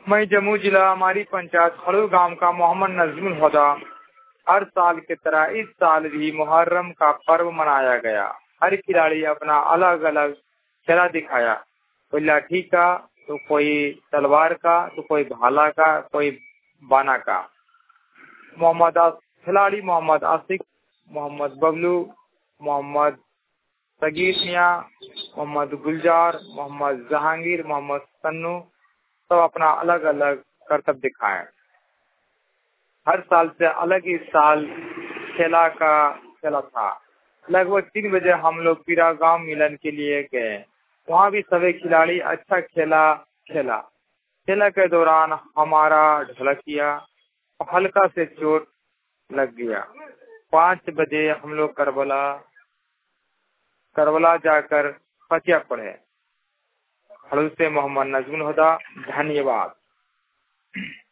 मैं जम्मू जिला हमारी पंचायत खड़ू गांव का मोहम्मद नजमुल हुदा। हर साल की तरह इस साल भी मुहर्रम का पर्व मनाया गया। हर खिलाड़ी अपना अलग अलग खेला दिखाया। कोई लाठी का, तो कोई तलवार का, तो कोई भाला का, कोई बाना का। खिलाड़ी मोहम्मद आसिक, मोहम्मद बबलू, मोहम्मद सगीर मियाँ, मोहम्मद गुलजार, मोहम्मद जहांगीर, मोहम्मद सन्नू सब अपना अलग अलग करतब दिखाए। हर साल से अलग इस साल खेला था। लगभग 3 बजे हम लोग पीरा गांव मिलन के लिए गए। वहाँ भी सभी खिलाड़ी अच्छा खेला के दौरान हमारा ढलकिया हल्का से चोट लग गया। 5 बजे हम लोग करबला जाकर फतिया पढ़े। खड़ू से मोहम्मद नजमुल हुदा। धन्यवाद।